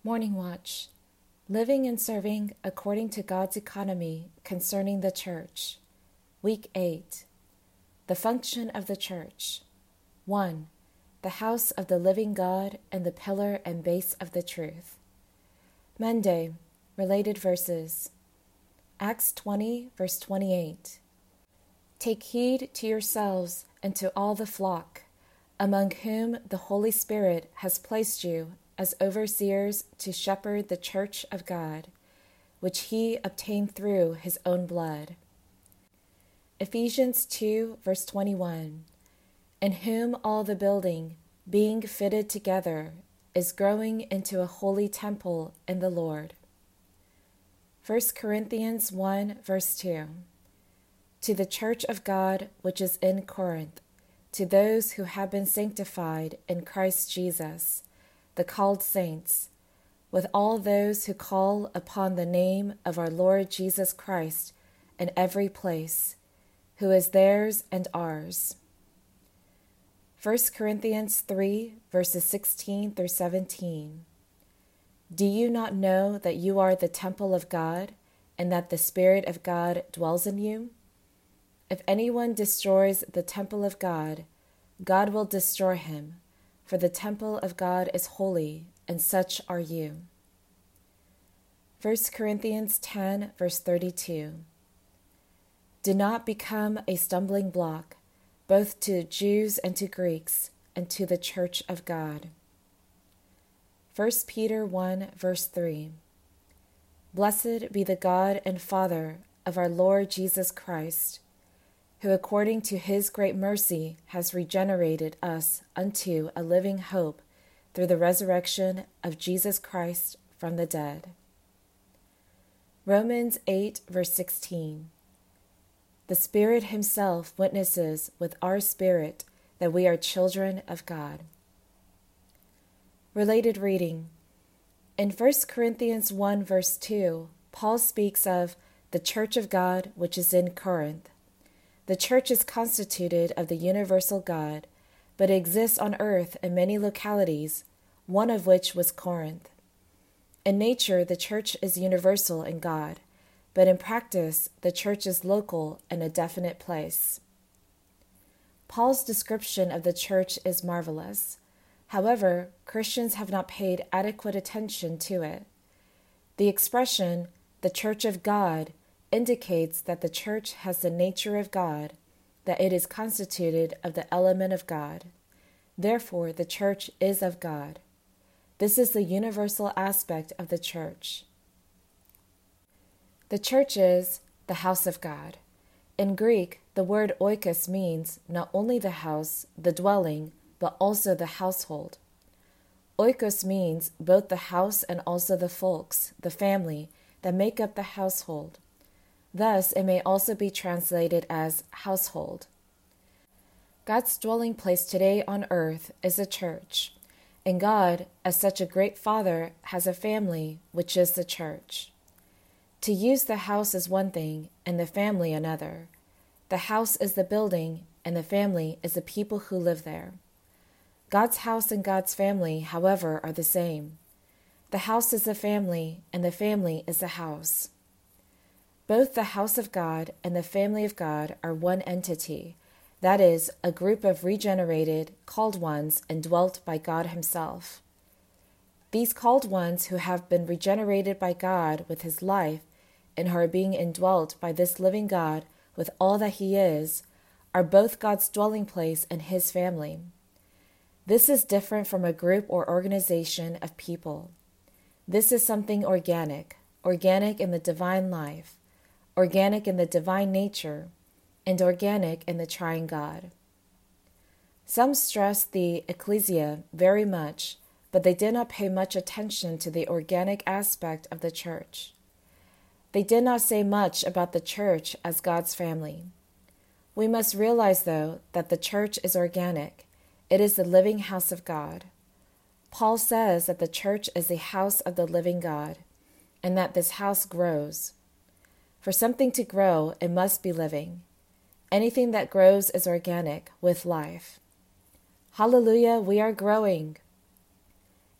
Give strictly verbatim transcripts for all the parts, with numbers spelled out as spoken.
Morning Watch. Living and Serving According to God's Economy Concerning the Church. Week eight. The Function of the Church. one. The House of the Living God and the Pillar and Base of the Truth. Monday. Related Verses. Acts twenty, verse twenty-eight. Take heed to yourselves and to all the flock, among whom the Holy Spirit has placed you as overseers to shepherd the church of God, which he obtained through his own blood. Ephesians two, verse twenty-one. In whom all the building, being fitted together, is growing into a holy temple in the Lord. First Corinthians one, verse two. To the church of God which is in Corinth, to those who have been sanctified in Christ Jesus, the called saints, with all those who call upon the name of our Lord Jesus Christ in every place, who is theirs and ours. First Corinthians three, verses sixteen through seventeen. Do you not know that you are the temple of God, and that the Spirit of God dwells in you? If anyone destroys the temple of God, God will destroy him, for the temple of God is holy, and such are you. First Corinthians ten, verse thirty-two. Do not become a stumbling block, both to Jews and to Greeks, and to the church of God. First Peter one, verse three. Blessed be the God and Father of our Lord Jesus Christ, who according to his great mercy has regenerated us unto a living hope through the resurrection of Jesus Christ from the dead. Romans eight, verse sixteen. The Spirit himself witnesses with our spirit that we are children of God. Related reading. In First Corinthians one, verse two, Paul speaks of the church of God which is in Corinth. The church is constituted of the universal God, but exists on earth in many localities, one of which was Corinth. In nature, the church is universal in God, but in practice, the church is local in a definite place. Paul's description of the church is marvelous. However, Christians have not paid adequate attention to it. The expression, the church of God, indicates that the church has the nature of God, that it is constituted of the element of God. Therefore, the church is of God. This is the universal aspect of the church. The church is the house of God. In Greek, the word oikos means not only the house, the dwelling, but also the household. Oikos means both the house and also the folks, the family, that make up the household. Thus, it may also be translated as household. God's dwelling place today on earth is a church, and God, as such a great Father, has a family, which is the church. To use the house is one thing, and the family another. The house is the building, and the family is the people who live there. God's house and God's family, however, are the same. The house is the family, and the family is the house. Both the house of God and the family of God are one entity, that is, a group of regenerated, called ones, indwelt by God himself. These called ones who have been regenerated by God with his life and who are being indwelt by this living God with all that he is, are both God's dwelling place and his family. This is different from a group or organization of people. This is something organic, organic in the divine life, organic in the divine nature, and organic in the triune God. Some stress the ecclesia very much, but they did not pay much attention to the organic aspect of the church. They did not say much about the church as God's family. We must realize, though, that the church is organic. It is the living house of God. Paul says that the church is the house of the living God, and that this house grows. For something to grow, it must be living. Anything that grows is organic, with life. Hallelujah, we are growing.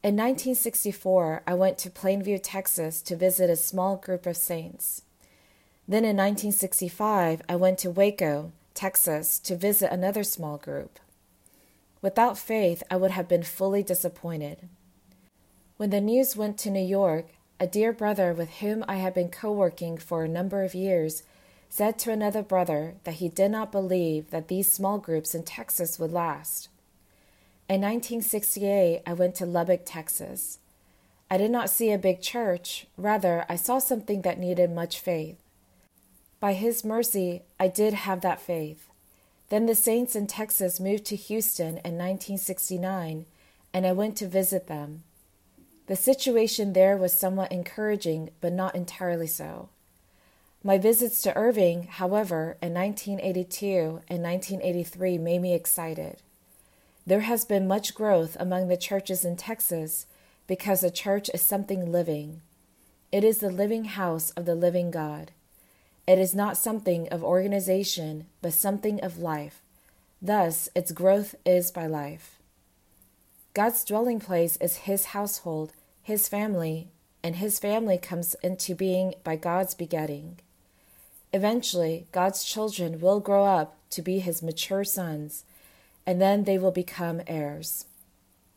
In nineteen sixty-four, I went to Plainview, Texas to visit a small group of saints. Then in nineteen sixty-five, I went to Waco, Texas to visit another small group. Without faith, I would have been fully disappointed. When the news went to New York, a dear brother with whom I had been co-working for a number of years said to another brother that he did not believe that these small groups in Texas would last. In nineteen sixty-eight, I went to Lubbock, Texas. I did not see a big church. Rather, I saw something that needed much faith. By His mercy, I did have that faith. Then the saints in Texas moved to Houston in nineteen sixty-nine, and I went to visit them. The situation there was somewhat encouraging, but not entirely so. My visits to Irving, however, in nineteen eighty-two and nineteen eighty-three made me excited. There has been much growth among the churches in Texas because a church is something living. It is the living house of the living God. It is not something of organization, but something of life. Thus, its growth is by life. God's dwelling place is His household, His family, and His family comes into being by God's begetting. Eventually, God's children will grow up to be His mature sons, and then they will become heirs.